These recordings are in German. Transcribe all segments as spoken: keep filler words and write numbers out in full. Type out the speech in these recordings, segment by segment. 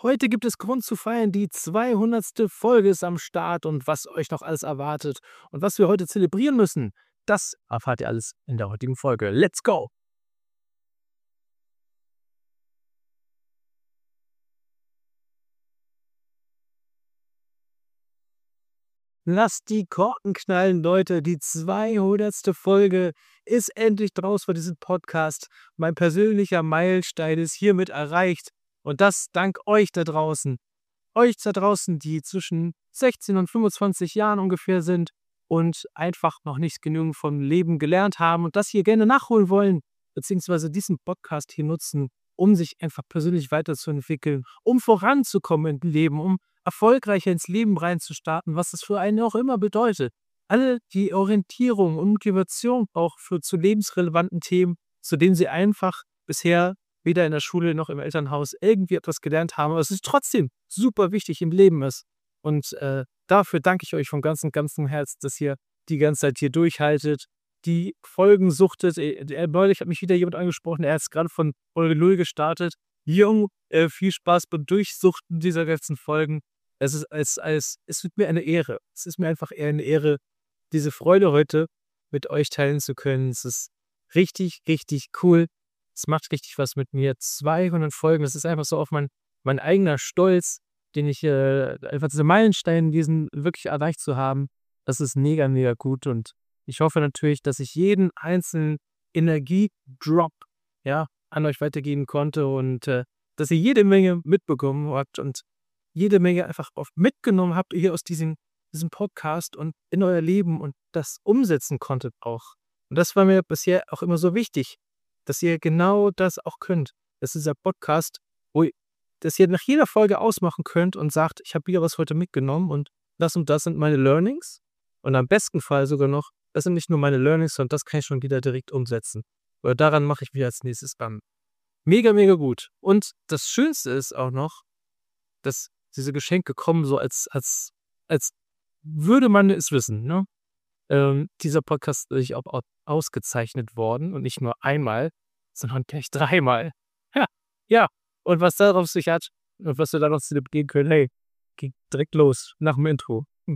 Heute gibt es Grund zu feiern, die zweihundertste Folge ist am Start und was euch noch alles erwartet und was wir heute zelebrieren müssen, das erfahrt ihr alles in der heutigen Folge. Let's go! Lasst die Korken knallen, Leute. Die zweihundertste Folge ist endlich draus für diesen Podcast. Mein persönlicher Meilenstein ist hiermit erreicht. Und das dank euch da draußen. Euch da draußen, die zwischen sechzehn und fünfundzwanzig Jahren ungefähr sind und einfach noch nicht genügend vom Leben gelernt haben und das hier gerne nachholen wollen, beziehungsweise diesen Podcast hier nutzen, um sich einfach persönlich weiterzuentwickeln, um voranzukommen im Leben, um erfolgreicher ins Leben reinzustarten, was das für einen auch immer bedeutet. Alle die Orientierung und Motivation auch für zu lebensrelevanten Themen, zu denen sie einfach bisher weder in der Schule noch im Elternhaus irgendwie etwas gelernt haben, aber es ist trotzdem super wichtig im Leben ist. Und äh, dafür danke ich euch von ganzem, ganzem Herzen, dass ihr die ganze Zeit hier durchhaltet, die Folgen suchtet. Äh, neulich hat mich wieder jemand angesprochen, er ist gerade von Folge null gestartet. Jung, äh, viel Spaß beim Durchsuchten dieser ganzen Folgen. Es ist als, als, es wird mir eine Ehre. Es ist mir einfach eher eine Ehre, diese Freude heute mit euch teilen zu können. Es ist richtig, richtig cool. Es macht richtig was mit mir. zweihundert Folgen, das ist einfach so auf mein, mein eigener Stolz, den ich, äh, einfach diese Meilensteine, diesen wirklich erreicht zu haben. Das ist mega, mega gut. Und ich hoffe natürlich, dass ich jeden einzelnen Energiedrop, ja, an euch weitergeben konnte und äh, dass ihr jede Menge mitbekommen habt und jede Menge einfach oft mitgenommen habt hier aus diesem, diesem Podcast und in euer Leben und das umsetzen konntet auch. Und das war mir bisher auch immer so wichtig, dass ihr genau das auch könnt. Das ist dieser Podcast, wo ihr, dass ihr nach jeder Folge ausmachen könnt und sagt, ich habe wieder was heute mitgenommen und das und das sind meine Learnings. Und am besten Fall sogar noch, das sind nicht nur meine Learnings, sondern das kann ich schon wieder direkt umsetzen. Oder daran mache ich mich als nächstes dann. Mega, mega gut. Und das Schönste ist auch noch, dass diese Geschenke kommen so als, als, als würde man es wissen, ne? Ähm, dieser Podcast ist natürlich auch au- ausgezeichnet worden und nicht nur einmal, sondern gleich dreimal. Ja, ja. Und was darauf sich hat und was wir da noch zelebrieren können, hey, geht direkt los nach dem Intro. Hm.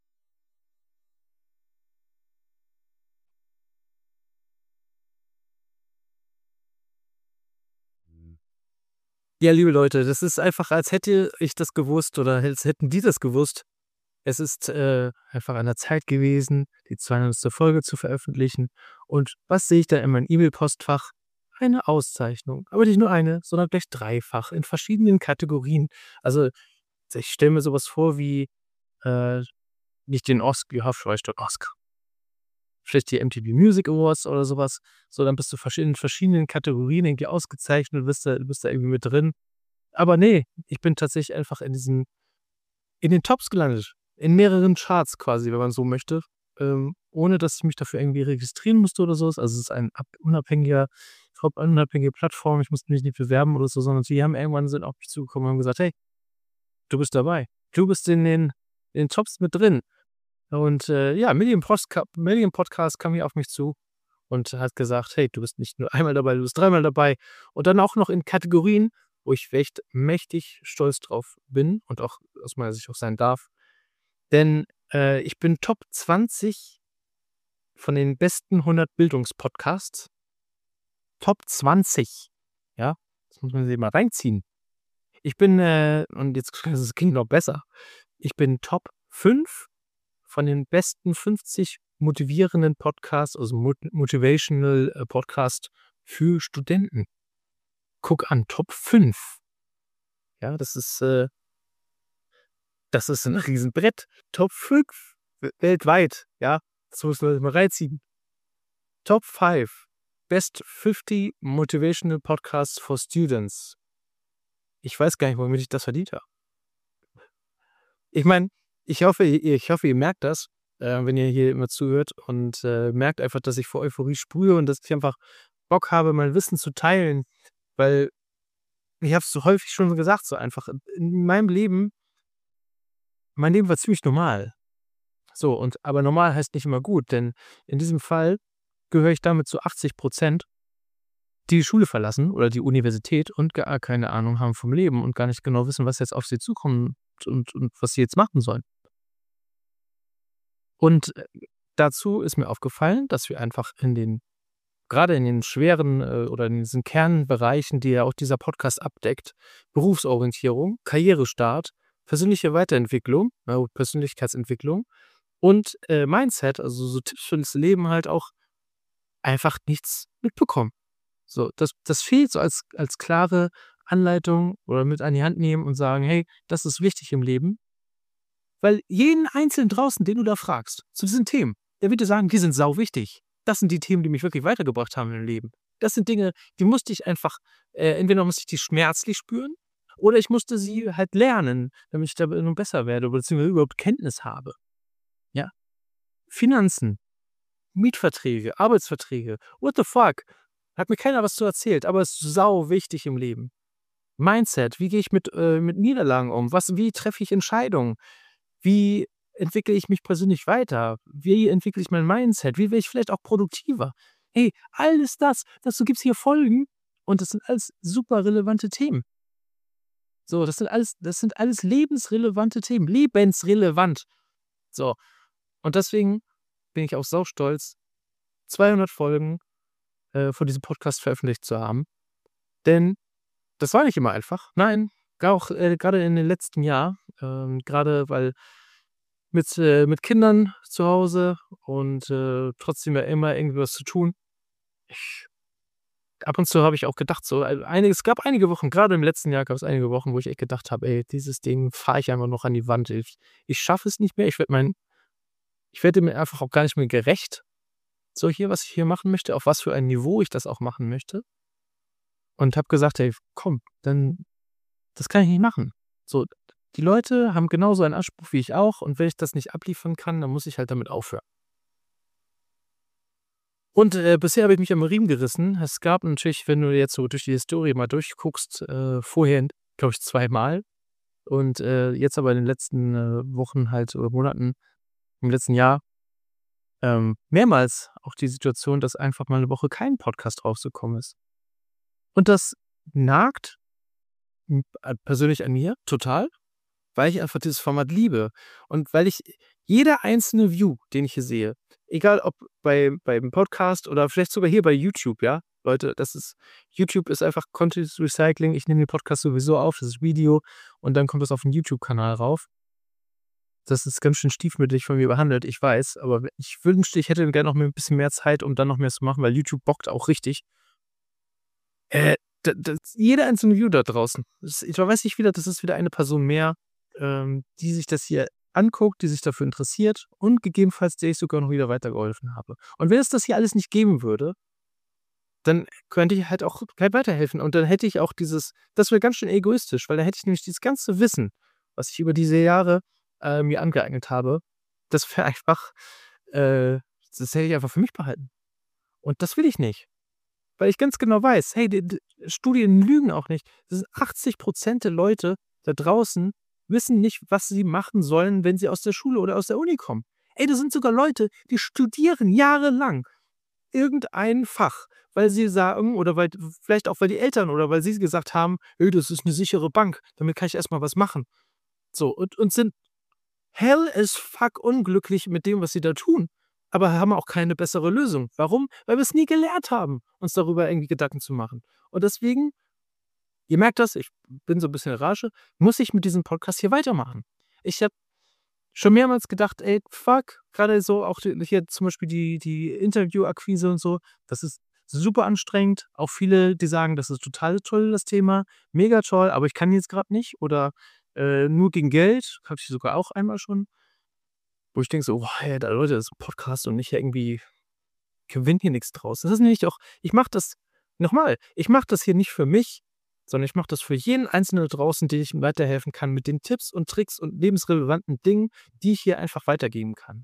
Ja, liebe Leute, das ist einfach, als hätte ich das gewusst oder als hätten die das gewusst. Es ist äh, einfach an der Zeit gewesen, die zweihundertste Folge zu veröffentlichen. Und was sehe ich da in meinem E-Mail-Postfach? Eine Auszeichnung. Aber nicht nur eine, sondern gleich dreifach in verschiedenen Kategorien. Also ich stelle mir sowas vor wie äh, nicht den Oscar, ja, vielleicht den Oscar. Vielleicht die M T V Music Awards oder sowas. So, dann bist du versch- in verschiedenen Kategorien irgendwie ausgezeichnet, bist da, bist da irgendwie mit drin. Aber nee, ich bin tatsächlich einfach in diesen in den Tops gelandet. In mehreren Charts quasi, wenn man so möchte. Ähm, ohne dass ich mich dafür irgendwie registrieren musste oder so. Also es ist ein ab unabhängiger, ich glaube, eine unabhängige Plattform. Ich musste mich nicht bewerben oder so, sondern die haben irgendwann sind auf mich zugekommen und haben gesagt, hey, du bist dabei. Du bist in den, in den Tops mit drin. Und äh, ja, Million, Postka Million Podcast kam hier auf mich zu und hat gesagt, hey, du bist nicht nur einmal dabei, du bist dreimal dabei. Und dann auch noch in Kategorien, wo ich echt mächtig stolz drauf bin und auch aus meiner Sicht auch sein darf. Denn äh, ich bin Top zwanzig von den besten hundert Bildungspodcasts. Top zwanzig. Ja, das muss man sich mal reinziehen. Ich bin, äh, und jetzt das klingt noch besser, ich bin Top fünf von den besten fünfzig motivierenden Podcasts, also Mot Motivational äh, Podcast für Studenten. Guck an, Top fünf. Ja, das ist, äh, das ist ein Riesenbrett. Top fünf we- weltweit, ja. Das muss man sich mal reinziehen. Top fünf Best fünfzig Motivational Podcasts for Students. Ich weiß gar nicht, womit ich das verdient habe. Ich meine, ich hoffe, ihr ich hoffe, ihr merkt das, äh, wenn ihr hier immer zuhört und, äh, merkt einfach, dass ich vor Euphorie sprühe und dass ich einfach Bock habe, mein Wissen zu teilen, weil ich habe es so häufig schon gesagt, so einfach in meinem Leben mein Leben war ziemlich normal. So, und aber normal heißt nicht immer gut, denn in diesem Fall gehöre ich damit zu achtzig Prozent, die Schule verlassen oder die Universität und gar keine Ahnung haben vom Leben und gar nicht genau wissen, was jetzt auf sie zukommt und und was sie jetzt machen sollen. Und, äh, dazu ist mir aufgefallen, dass wir einfach in den grade in den schweren, äh, oder in diesen Kernbereichen, die ja auch dieser Podcast abdeckt, Berufsorientierung, Karrierestart, persönliche Weiterentwicklung, ja, Persönlichkeitsentwicklung und, äh, Mindset, also so Tipps fürs Leben halt auch einfach nichts mitbekommen. So, das das fehlt so als als klare Anleitung oder mit an die Hand nehmen und sagen: „Hey, das ist wichtig im Leben.“ Weil jeden Einzelnen draußen, den du da fragst, zu diesen Themen, der wird dir sagen, die sind sauwichtig. Das sind die Themen, die mich wirklich weitergebracht haben im Leben. Das sind Dinge, die musste ich einfach äh, entweder musste ich die schmerzlich spüren oder ich musste sie halt lernen, damit ich darin besser werde, beziehungsweise überhaupt Kenntnis habe. Ja? Finanzen, Mietverträge, Arbeitsverträge, what the fuck? Hat mir keiner was zu erzählt, aber es ist sauwichtig im Leben. Mindset, wie gehe ich mit, äh, mit Niederlagen um? Was, wie treffe ich Entscheidungen? Wie entwickle ich mich persönlich weiter? Wie entwickle ich mein Mindset? Wie werde ich vielleicht auch produktiver? Hey, alles das, dazu gibt es hier Folgen und das sind alles super relevante Themen. So, das sind alles, das sind alles lebensrelevante Themen, lebensrelevant. So, und deswegen bin ich auch saustolz, zweihundert Folgen äh, von diesem Podcast veröffentlicht zu haben. Denn das war nicht immer einfach. Nein, gar auch äh, gerade in den letzten Jahr, ähm, gerade weil mit, äh, mit Kindern zu Hause und äh, trotzdem ja immer irgendwie was zu tun. Ich, ab und zu habe ich auch gedacht, so, also einige, es gab einige Wochen, gerade im letzten Jahr gab es einige Wochen, wo ich echt gedacht habe, ey, dieses Ding fahre ich einfach noch an die Wand. Ich, ich schaffe es nicht mehr. Ich werde mein, ich werde mir einfach auch gar nicht mehr gerecht. So hier, was ich hier machen möchte, auf was für ein Niveau ich das auch machen möchte. Und habe gesagt, ey, komm, dann, das kann ich nicht machen. So, die Leute haben genauso einen Anspruch wie ich auch und wenn ich das nicht abliefern kann, dann muss ich halt damit aufhören. Und, äh, bisher habe ich mich am Riemen gerissen. Es gab natürlich, wenn du jetzt so durch die Historie mal durchguckst, äh, vorher, glaube ich, zweimal und, äh, jetzt aber in den letzten, äh, Wochen halt oder Monaten im letzten Jahr, ähm, mehrmals auch die Situation, dass einfach mal 'ne Woche kein Podcast rausgekommen ist. Und das nagt, hm, äh, persönlich an mir total, weil ich einfach dieses Format liebe und weil ich jeder einzelne View, den ich hier sehe, egal ob bei beim Podcast oder vielleicht sogar hier bei YouTube, ja? Leute, das ist YouTube ist einfach Content Recycling. Ich nehme den Podcast sowieso auf, das ist Video und dann kommt das auf den YouTube-Kanal rauf. Das ist ganz schön stiefmütterlich von mir behandelt, ich weiß, aber ich wünschte, ich hätte gerne noch 'n bisschen mehr Zeit, um dann noch mehr zu machen, weil YouTube bockt auch richtig. Äh, d das jeder einzelne View da draußen. Das ich weiß nicht wieder, das ist wieder eine Person mehr, ähm, die sich das hier anguckt, die sich dafür interessiert und gegebenenfalls der ich sogar noch wieder weitergeholfen habe. Und wenn es das hier alles nicht geben würde, dann könnte ich halt auch keinem weiterhelfen und dann hätte ich auch dieses das wäre ganz schön egoistisch, weil dann hätte ich nämlich dieses ganze Wissen, was ich über diese Jahre, äh, mir angeeignet habe, das wäre einfach äh, das hätte ich einfach für mich behalten. Und das will ich nicht. Weil ich ganz genau weiß, hey, d d Studien lügen auch nicht. Das sind achtzig Prozent der Leute da draußen wissen nicht, was sie machen sollen, wenn sie aus der Schule oder aus der Uni kommen. Ey, das sind sogar Leute, die studieren jahrelang irgendein Fach, weil sie sagen oder weil vielleicht auch, weil die Eltern oder weil sie gesagt haben: „Ey, das ist 'ne sichere Bank, damit kann ich erst mal was machen.“ So, und und sind hell as fuck unglücklich mit dem, was sie da tun, aber haben auch keine bessere Lösung. Warum? Weil wir's nie gelernt haben, uns darüber irgendwie Gedanken zu machen. Und deswegen, ihr merkt das, ich bin so 'n bisschen in Rage, muss ich mit diesem Podcast hier weitermachen. Ich habe schon mehrmals gedacht: „Ey, fuck“, grade so auch d hier zum Beispiel die die Interviewakquise und so, das ist super anstrengend. Auch viele, die sagen, das ist total toll, das Thema, mega toll, aber ich kann jetzt grad nicht oder, äh, nur gegen Geld, hatte ich sogar auch einmal schon. Wo ich denke so: „Boah, ey, da Leute, das ist 'n Podcast und nicht irgendwie gewinne hier nix draus.“ Das ist nämlich auch ich mache das noch mal, ich mache das hier nicht für mich, sondern ich mache das für jeden Einzelnen da draußen, dem ich weiterhelfen kann mit den Tipps und Tricks und lebensrelevanten Dingen, die ich hier einfach weitergeben kann.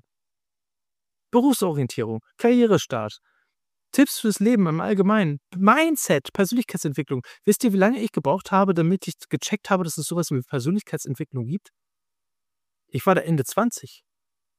Berufsorientierung, Karrierestart, Tipps fürs Leben im Allgemeinen, Mindset, Persönlichkeitsentwicklung. Wisst ihr, wie lange ich gebraucht habe, damit ich gecheckt habe, dass es so was wie Persönlichkeitsentwicklung gibt? Ich war da Ende zwanzig.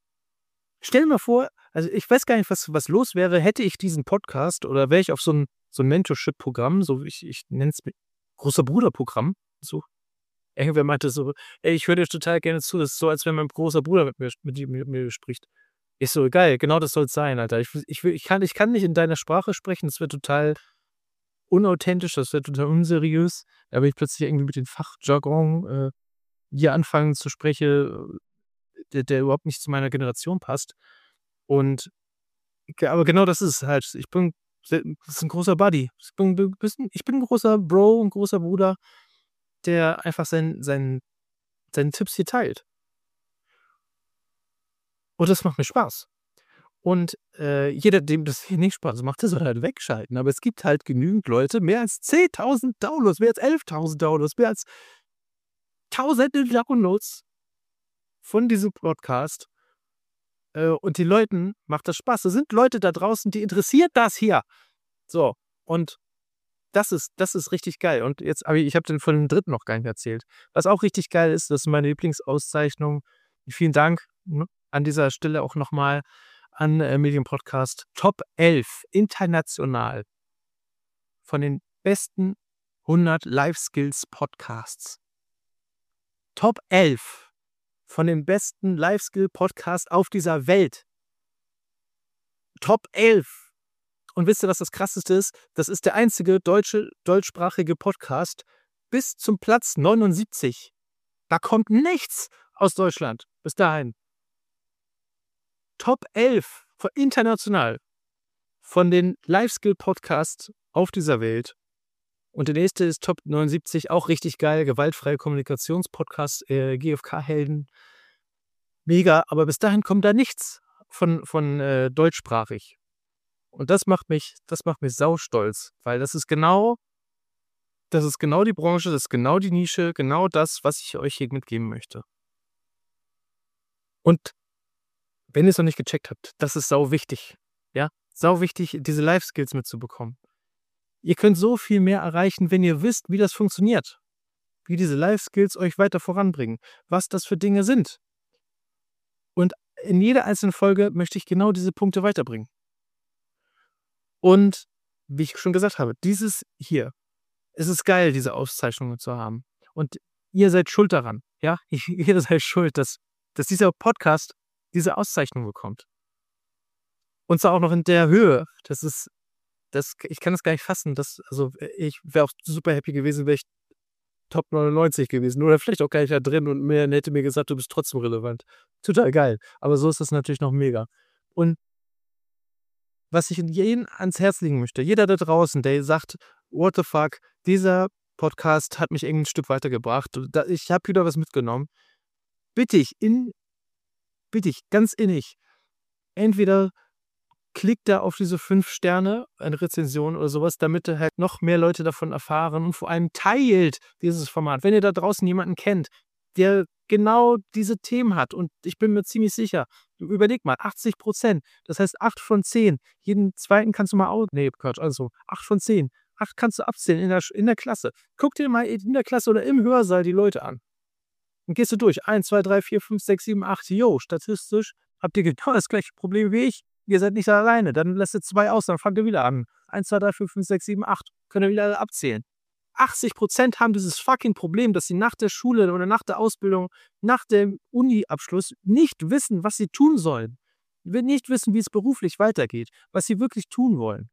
Stell dir mal vor, also ich weiß gar nicht, was was los wäre, hätte ich diesen Podcast oder wäre ich auf so 'n so 'n Mentorship-Programm, so ich ich nenne es Großer Bruder-Programm, so. Irgendwer meinte so: „Ey, ich höre dir total gerne zu. Das ist so, als wenn mein großer Bruder mit mir mit dir mit mir spricht.“ Ich so: „Geil, genau das soll's sein, Alter. Ich will ich will ich kann ich kann nicht in deiner Sprache sprechen, das wäre total unauthentisch, das wäre total unseriös. Da will ich plötzlich irgendwie mit dem Fachjargon, äh, hier anfangen zu spreche, äh, der der überhaupt nicht zu meiner Generation passt.“ Und Ge aber genau das ist es halt. Ich bin se das ist 'n großer Buddy. Ich bin bin bisschen ich bin 'n großer Bro, 'n großer Bruder, der einfach sein sein seine Tipps hier teilt. Und das macht mir Spaß. Und, äh, jeder, dem das hier nicht Spaß macht, der soll halt wegschalten. Aber es gibt halt genügend Leute, mehr als zehntausend Downloads, mehr als elftausend Downloads, mehr als Tausende Downloads von diesem Podcast. Äh, und den Leuten macht das Spaß. Da sind Leute da draußen, die interessiert das hier. So, und das ist das ist richtig geil. Und jetzt habe ich ich habe den von dem dritten noch gar nicht erzählt. Was auch richtig geil ist, das ist meine Lieblingsauszeichnung. Vielen Dank, ne, an dieser Stelle auch noch mal an, äh, Medienpodcast. Top elf international von den besten hundert Life-Skills-Podcasts. Top elf von den besten Life-Skill-Podcasts auf dieser Welt. Top elf. Und wisst ihr, was das Krasseste ist? Das ist der einzige deutsche deutschsprachige Podcast bis zum Platz neunundsiebzig. Da kommt nichts aus Deutschland bis dahin. Top elf von international von den Life-Skill-Podcasts auf dieser Welt. Und der nächste ist Top neunundsiebzig, auch richtig geil, gewaltfreie Kommunikationspodcast, äh, G F K-Helden. Mega, aber bis dahin kommt da nichts von von, äh, deutschsprachig. Und das macht mich das macht mich saustolz, weil das ist genau das ist genau die Branche, das ist genau die Nische, genau das, was ich euch hier mitgeben möchte. Und wenn ihr's noch nicht gecheckt habt, das ist sauwichtig, ja? Sauwichtig, diese Life-Skills mitzubekommen. Ihr könnt so viel mehr erreichen, wenn ihr wisst, wie das funktioniert. Wie diese Life-Skills euch weiter voranbringen, was das für Dinge sind. Und in jeder einzelnen Folge möchte ich genau diese Punkte weiterbringen. Und wie ich schon gesagt habe, dieses hier, es ist geil, diese Auszeichnungen zu haben. Und ihr seid schuld daran, ja? Ihr seid schuld, dass dass dieser Podcast diese Auszeichnung bekommt. Und zwar auch noch in der Höhe. Das ist das ich kann das gar nicht fassen, dass also, ich wäre auch super happy gewesen, wäre ich Top neunundneunzig gewesen oder vielleicht auch gar nicht da drin und man hätte mir gesagt: „Du bist trotzdem relevant.“ Total geil. Aber so ist das natürlich noch mega. Und was ich jeden ans Herz legen möchte, jeder da draußen, der sagt: „What the fuck, dieser Podcast hat mich irgend 'n Stück weitergebracht. Da ich habe wieder was mitgenommen.“ Bitte ich in bitte ich ganz innig, entweder klickt da auf diese fünf Sterne, eine Rezension oder sowas, damit halt noch mehr Leute davon erfahren und vor allem teilt dieses Format. Wenn ihr da draußen jemanden kennt, der genau diese Themen hat und ich bin mir ziemlich sicher, überleg mal, achtzig Prozent, das heißt acht von zehn, jeden zweiten kannst du mal au ne, Quatsch, also acht von zehn, acht kannst du abzählen in der Sch in der Klasse. Guck dir mal in der Klasse oder im Hörsaal die Leute an. Dann gehst du durch. eins, zwei, drei, vier, fünf, sechs, sieben, acht. Jo, statistisch habt ihr genau das gleiche Problem wie ich. Ihr seid nicht alleine. Dann lässt ihr zwei aus, dann fangt ihr wieder an. eins, zwei, drei, vier, fünf, sechs, sieben, acht. Könnt ihr wieder alle abzählen. achtzig Prozent haben dieses fucking Problem, dass sie nach der Schule oder nach der Ausbildung, nach dem Uni-Abschluss nicht wissen, was sie tun sollen. Nicht wissen, wie es beruflich weitergeht, was sie wirklich tun wollen.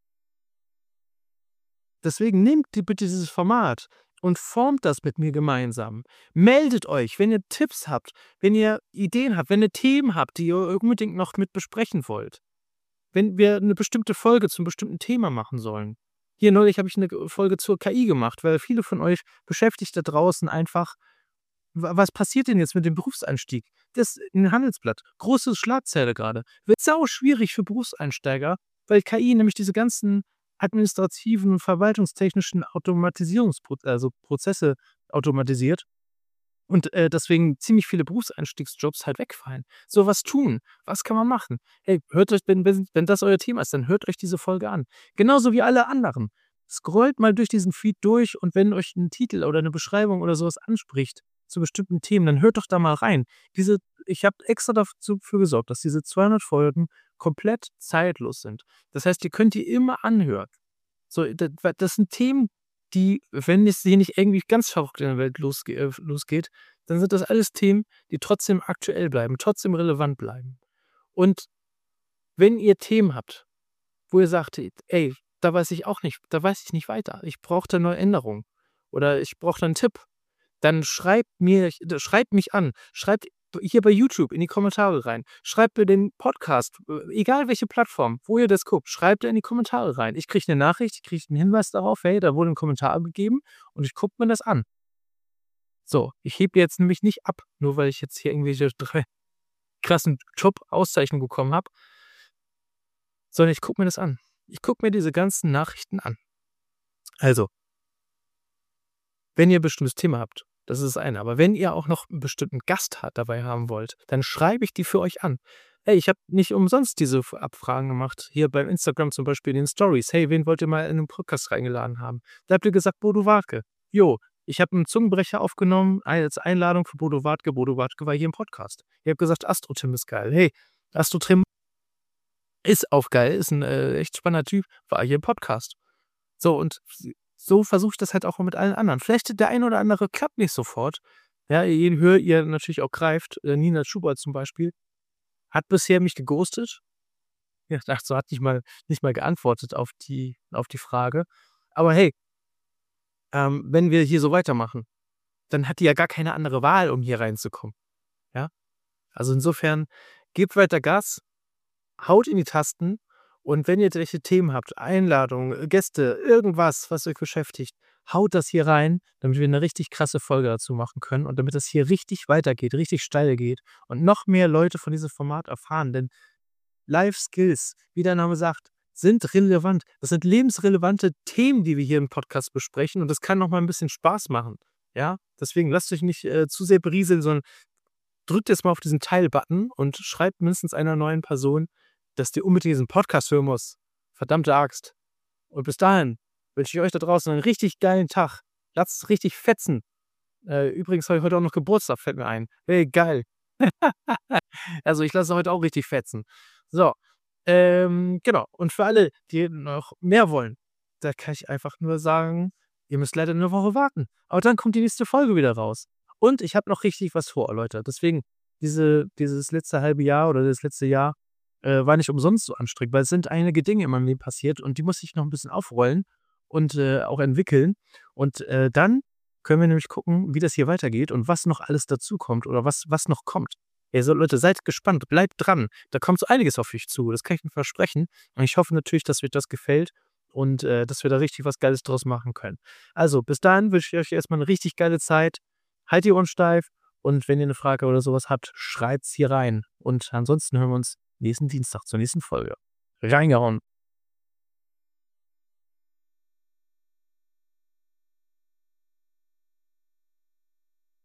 Deswegen nehmt die bitte dieses Format und formt das mit mir gemeinsam. Meldet euch, wenn ihr Tipps habt, wenn ihr Ideen habt, wenn ihr Themen habt, die ihr unbedingt noch mit besprechen wollt. Wenn wir eine bestimmte Folge zum bestimmten Thema machen sollen. Hier neulich habe ich eine Folge zur K I gemacht, weil viele von euch beschäftigt da draußen einfach, wa was passiert denn jetzt mit dem Berufseinstieg? Das in Handelsblatt, große Schlagzeile gerade. Wird sau schwierig für Berufseinsteiger, weil K I nämlich diese ganzen administrativen und verwaltungstechnischen Automatisierungsprozesse also Prozesse automatisiert und, äh, deswegen ziemlich viele Berufseinstiegsjobs halt wegfallen. So, was tun? Was kann man machen? Hey, hört euch, wenn wenn wenn das euer Thema ist, dann hört euch diese Folge an. Genauso wie alle anderen. Scrollt mal durch diesen Feed durch und wenn euch ein Titel oder eine Beschreibung oder sowas anspricht zu bestimmten Themen, dann hört doch da mal rein. Diese ich habe extra dazu für gesorgt, dass diese zweihundert Folgen komplett zeitlos sind. Das heißt, ihr könnt die immer anhören. So, da wa das sind Themen, die, wenn es hier nicht irgendwie ganz verrückt in der Welt losge äh, losgeht, dann sind das alles Themen, die trotzdem aktuell bleiben, trotzdem relevant bleiben. Und wenn ihr Themen habt, wo ihr sagt: „Ey, da weiß ich auch nicht da weiß ich nicht weiter. Ich brauche da neue Änderungen oder ich brauche da 'n Tipp“, dann schreibt mir d schreibt mich an. Schreibt hier bei YouTube in die Kommentare rein. Schreibt mir den Podcast, äh, egal welche Plattform, wo ihr das guckt, schreibt da in die Kommentare rein. Ich kriege 'ne Nachricht, ich kriege 'n Hinweis darauf: „Hey, da wurde 'n Kommentar abgegeben“, und ich gucke mir das an. So, ich hebe jetzt nämlich nicht ab, nur weil ich jetzt hier irgendwelche drei krassen Top-Auszeichnungen bekommen habe sondern ich gucke mir das an. Ich gucke mir diese ganzen Nachrichten an. Also wenn ihr 'n bestimmtes Thema habt, das ist das eine. Aber wenn ihr auch noch 'n bestimmten Gast ha dabei haben wollt, dann schreibe ich die für euch an. Ey, ich habe nicht umsonst diese F Abfragen gemacht, hier bei Instagram zum Beispiel in den Stories: „Hey, wen wollt ihr mal in 'nen Podcast eingeladen haben?“ Da habt ihr gesagt: „Bodo Wartke.“ Jo, ich habe 'n Zungenbrecher aufgenommen als Einladung für Bodo Wartke. Bodo Wartke war hier im Podcast. Ihr habt gesagt: „Astro-Tim ist geil.“ Hey, Astro-Tim ist auch geil, ist 'n, äh, echt spannender Typ, war hier im Podcast. So, und s so versuche ich das halt auch mit allen anderen. Vielleicht der eine oder andere klappt nicht sofort. Ja, je höher ihr natürlich auch greift, äh, Nina Chuba zum Beispiel, hat bisher mich geghostet. Ja, dachte so, hat nicht mal nicht mal geantwortet auf die auf die Frage. Aber hey ähm, wenn wir hier so weitermachen, dann hat die ja gar keine andere Wahl, um hier reinzukommen, ja? Also, insofern, gebt weiter Gas, haut in die Tasten und wenn ihr irgendwelche Themen habt, Einladungen, Gäste, irgendwas, was euch beschäftigt, haut das hier rein, damit wir 'ne richtig krasse Folge dazu machen können und damit das hier richtig weitergeht, richtig steil geht und noch mehr Leute von diesem Format erfahren. Denn Life Skills, wie der Name sagt, sind relevant. Das sind lebensrelevante Themen, die wir hier im Podcast besprechen und das kann auch mal 'n bisschen Spaß machen, ja? Deswegen lasst euch nicht, äh, zu sehr berieseln, sondern drückt jetzt mal auf diesen Teil-Button und schreibt mindestens einer neuen Person, dass die unbedingt diesen Podcast hören muss. Verdammte Axt. Und bis dahin wünsche ich euch da draußen einen richtig geilen Tag. Lasst's richtig fetzen. Äh, übrigens habe ich heute auch noch Geburtstag, fällt mir ein. Hey, geil. Also, ich lasse heute auch richtig fetzen. So, ähm, genau. Und für alle, die noch mehr wollen, da kann ich einfach nur sagen: „Ihr müsst leider 'ne Woche warten.“ Aber dann kommt die nächste Folge wieder raus. Und ich habe noch richtig was vor, Leute. Deswegen, diese dieses letzte halbe Jahr oder das letzte Jahr, äh, war nicht umsonst so anstrengend, weil es sind einige Dinge in meinem Leben passiert und die muss ich noch 'n bisschen aufrollen und, äh, auch entwickeln. Und, äh, dann können wir nämlich gucken, wie das hier weitergeht und was noch alles dazukommt oder was was noch kommt. Also, Leute, seid gespannt, bleibt dran. Da kommt so einiges auf euch zu, das kann ich Ihnen versprechen. Und ich hoffe natürlich, dass euch das gefällt und, äh, dass wir da richtig was Geiles draus machen können. Also, bis dahin wünsche ich euch erst mal 'ne richtig geile Zeit. Haltet die Ohren steif und wenn ihr 'ne Frage oder so was habt, schreibt's hier rein. Und ansonsten hören wir uns nächsten Dienstag zur nächsten Folge. Reingehauen.